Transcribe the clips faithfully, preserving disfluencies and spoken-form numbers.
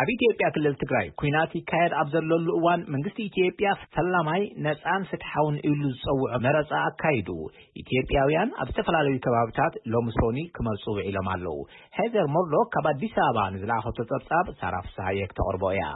ኣብ ኢትዮጵያ ክልል ትግራይ ኩናት ይካየድ ኣብ ዘለሉ እዋን መንግስቲ ኢትዮጵያ ሰላማይ ነፃን ፍትሓውን ኢሉ ዝፀውዖ መረፃ ኣካይዱ ኢትዮጵያውያን ኣብ ዝተፈላለዩ ከባቢታት ሎሚ ሶኒ ክመርፁ ውዒሎም ኣለዉ። ሄዘር ሞርዶክ ካብ ኣዲስ ኣበባ ንዝለኣኸቶ ፀብፃብ ሳራ ፍስሓየ ክተቕርቦ እያ።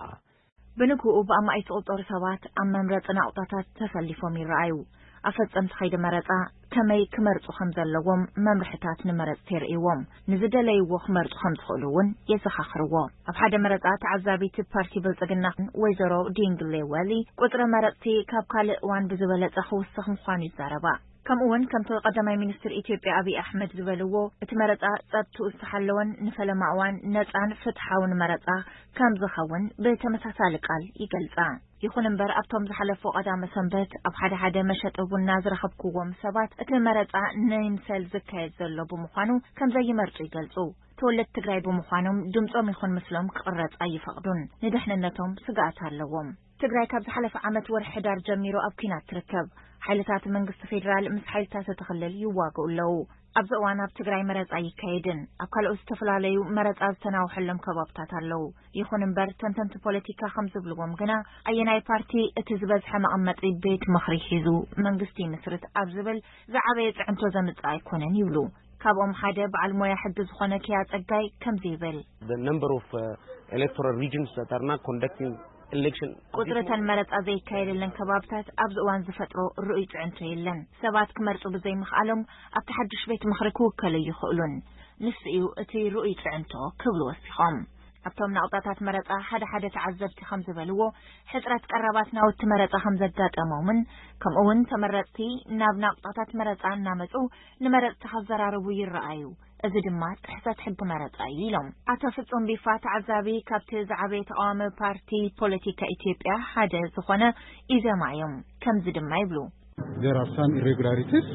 ብንግኡ ብኣማይ ዝቑጠሩ ሰባት ኣብ መምረፂ ናቁጣታት ተሰሊፎም ይረኣዩ። ኣፈፀምቲ ከይዲ መረፃ ከመይ ክመርፁ ከም ዘለዎም መምርሕታት ንመረፅቲ የርእይዎም ንዝደለይዎ ክመርፁ ከም ዝኽእሉ እውን የዘኻኽርዎ። ኣብ ሓደ መረፃ ተዓዛቢት ፓርቲ ብልፅግና ወይዘሮ ዲንግሌ ወሊ ቁፅሪ መረፅቲ ካብ ካልእ እዋን ብዝበለፀ ክውስኽ ምዃኑ ይዛረባ። ከምኡውን ከምቲ ቀዳማይ ሚኒስትር ኢትዮጵያ አብይ አሕመድ ዝበልዎ እቲ መረፃ ፀጥትኡ ዝተሓለወን ንፈለማ እዋን ነፃን ፍትሓውን መረፃ ከም ዝኸውን ብተመሳሳሊ ቃል ይገልጻ። ይኹን እምበር ኣብቶም ዝሓለፉ ቀዳመ ሰንበት ኣብ ሓደ ሓደ መሸጢ ቡና ዝረኸብክዎም ሰባት እቲ መረፃ ንይምሰል ዝካየድ ዘሎ ብምዃኑ ከም ዘይመርፁ ይገልጹ። ተወለድቲ ትግራይ ብምዃኖም ድምፆም ይኹን ምስሎም ክቕረፅ ኣይፈቕዱን። ንድሕንነቶም ስጋኣት ኣለዎም። ትግራይ ካብ ዝሓለፈ ዓመት ወርሒ ሕዳር ጀሚሮ ኣብ ኩናት ትርከብ። ሓይልታት መንግስቲ ፌደራል ምስ ሓይልታት ተተኽልል ይዋግኡ ኣለዉ። ኣብዚ እዋን ኣብ ትግራይ መረፃ ይካየድን ኣብ ካልኦት ዝተፈላለዩ መረፃ ዝተናውሐሎም ከባብታት ኣለዉ። ይኹን እምበር ተንተንቲ ፖለቲካ ከም ዝብልዎም ግና ኣየናይ ፓርቲ እቲ ዝበዝሐ መቐመጢ ቤት ምኽሪ ሒዙ መንግስቲ ምስርት ኣብ ዝብል ዝዓበየ ፅዕንቶ ዘምፅእ ኣይኮነን ይብሉ። ካብኦም ሓደ በዓል ሞያ ሕጊ ዝኾነ ኪያ ፀጋይ ከምዚ ይብል። The number of uh, electoral regions that are not conducting election ቁጥረተን መረፃ ዘይካየደለን ከባብታት ኣብዚ እዋን ዝፈጥሮ ርኡይ ፅዕንቶ የለን። ሰባት ክመርፁ ብዘይምኽኣሎም ኣብቲ ሓድሽ ቤት ምኽሪ ክውከሉ ይኽእሉን። ንስ እዩ እቲ ርኡይ ፅዕንቶ ክብሉ ወሲኾም። ኣብቶም ናቁጣታት መረፃ ሓደ ሓደ ተዓዘብቲ ከም ዝበልዎ ሕፅረት ቀረባት ናውቲ መረፃ ከም ዘጋጠሞምን ከምኡውን ተመረፅቲ ናብ ናቁጣታት መረፃ እናመፁ ንመረፅቲ ከዘራርቡ ይረኣዩ። እዚ ድማ ጥሕሰት ሕጊ መረፃ እዩ ኢሎም። ኣቶ ፍጹም ቢፋ ተዓዛቢ ካብቲ ዝዓበየ ተቃዋሚ ፓርቲ ፖለቲካ ኢትዮጵያ ሓደ ዝኾነ ኢዘማ እዮም። ከምዚ ድማ ይብሉ። There are some irregularities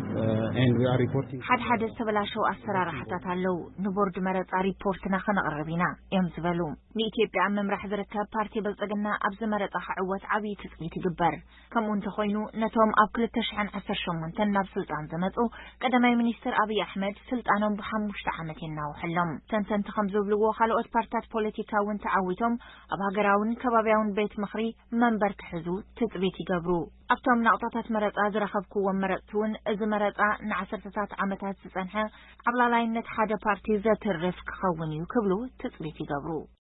uh, and we are reporting ሓደ ሓደ ዝተበላሸው ኣሰራርሓታት ኣለዉ። ንቦርድ መረፃ ሪፖርትና ከነቕርብ ኢና እዮም ዝበሉ። ንኢትዮጵያ ኣብ ምምራሕ ዝርከብ ፓርቲ ብልፅግና ኣብዚ መረፃ ክዕወት ዓብዪ ትፅቢት ይግበር። ከምኡ እንተኾይኑ ነቶም ኣብ ክልተ ሽሕን ዓሰርተ ሸሞንተን ናብ ስልጣን ዝመፁ ቀዳማይ ሚኒስትር አብይ አሕመድ ስልጣኖም ብሓሙሽተ ዓመት የናውሕሎም። ተንተንቲ ከም ዝብልዎ ካልኦት ፓርቲታት ፖለቲካ እውን ተዓዊቶም ኣብ ሃገራውን ከባቢያውን ቤት ምኽሪ መንበር ክሕዙ ትፅቢት ይገብሩ። ኣብቶም ናቁጣታት መረፃ ዝረኸብክዎም መረፅቲ እውን እዚ መረፃ ንዓሰርተታት ዓመታት ዝፀንሐ ኣብ ላዕላይነት ሓደ ፓርቲ ዘትርፍ ክኸውን እዩ ክብሉ ትፅቢት ይገብሩ።